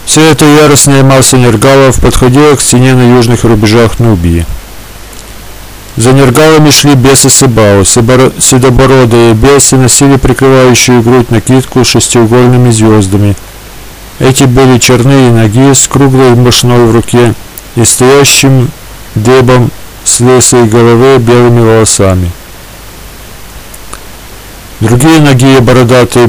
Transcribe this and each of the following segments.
Вся эта яростная масса нергалов подходила к стене на южных рубежах Нубии. За нергалами шли бесы Себау. Седобородые бесы носили прикрывающую грудь накидку с шестиугольными звездами. Эти были черные ноги с круглой мошной в руке и стоящим дыбом с лысой головы белыми волосами. Другие ноги бородатые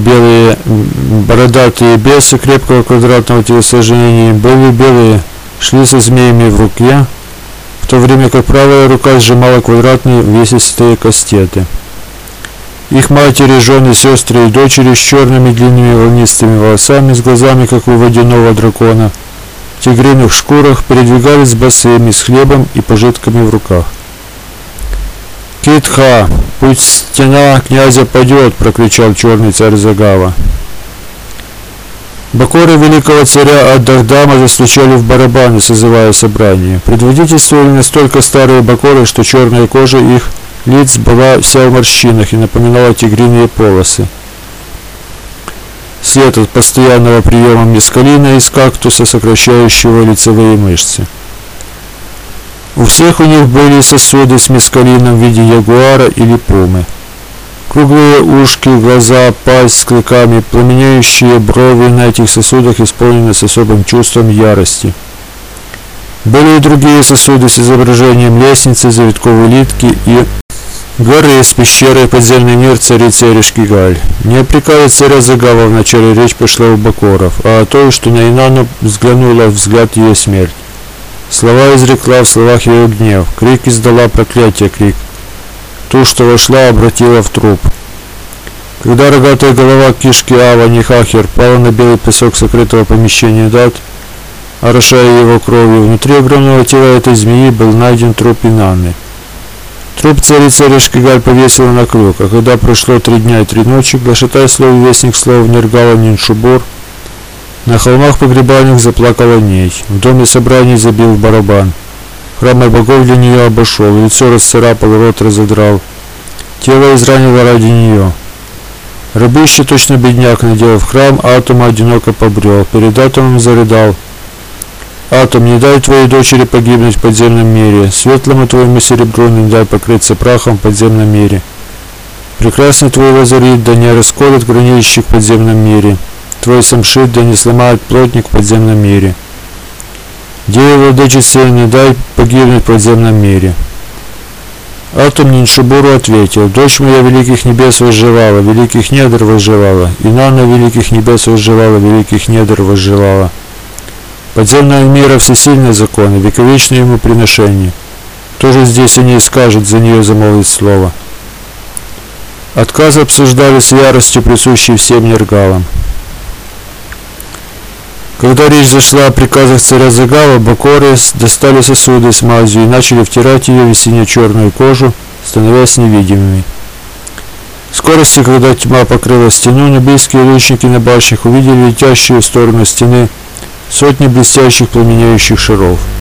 бесы крепкого квадратного телосложения были белые, шли со змеями в руке, в то время как правая рука сжимала квадратные увесистые кастеты. Их матери, жены, сестры и дочери с черными длинными волнистыми волосами, с глазами, как у водяного дракона, в тигриных шкурах передвигались босыми, с хлебом и пожитками в руках. «Китха, пусть стена князя падет!» — прокричал черный царь Загава. Бакоры великого царя Ад-Дардама застучали в барабаны, созывая собрание. Предводительствовали настолько старые бакоры, что черная кожа их лиц была вся в морщинах и напоминала тигриные полосы. След от постоянного приема мескалина из кактуса, сокращающего лицевые мышцы. У всех у них были сосуды с мескалином в виде ягуара или пумы. Круглые ушки, глаза, пасть с клыками, пламенеющие брови на этих сосудах исполнены с особым чувством ярости. Были и другие сосуды с изображением лестницы, завитковой улитки и горы с пещерой подземный мир царицы Эришкигаль. Не о приказе царя Загава вначале речь пошла у бакоров, а о той, что на Инану взглянула взгляд ее смерть. Слова изрекла в словах ее гнев, крик издала проклятие крик. Ту, что вошла, обратила в труп. Когда рогатая голова кишки Ава Нихахер пала на белый песок сокрытого помещения Дат, орошая его кровью, внутри огромного тела этой змеи был найден труп Инанны. Труп царицы Эришкигаль повесила на крюк, а когда прошло 3 дня и 3 ночи, глашатай слов вестник слов Нергала Ниншубур, на холмах погребальных заплакала нечь, в доме собраний забил в барабан. Храм богов для нее обошел, лицо расцарапал, рот разодрал. Тело изранило ради нее. Рабыще, точно бедняк, надел в храм, Атома одиноко побрел. Перед Атомом зарыдал. Атом, не дай твоей дочери погибнуть в подземном мире. Светлому твоему серебру не дай покрыться прахом в подземном мире. Прекрасный твой лазарит, да не расколет гранильщик в подземном мире. Твой самшит, да не сломает плотник в подземном мире. Деве владычице, не дай погибнуть в подземном мире. Атом Ниншубуру ответил: дочь моя великих небес возжелала, великих недр возжелала, Инанна великих небес возжелала, великих недр возжелала. Подземного мира всесильные законы, вековечные ему приношения. Тоже здесь они и скажут, за нее замолвить слово. Отказы обсуждали с яростью, присущей всем нергалам. Когда речь зашла о приказах царя Загава, бакоры достали сосуды с мазью и начали втирать ее в сине-черную кожу, становясь невидимыми. В скорости, когда тьма покрыла стену, нубийские лучники на башнях увидели летящие в сторону стены сотни блестящих пламенеющих шаров.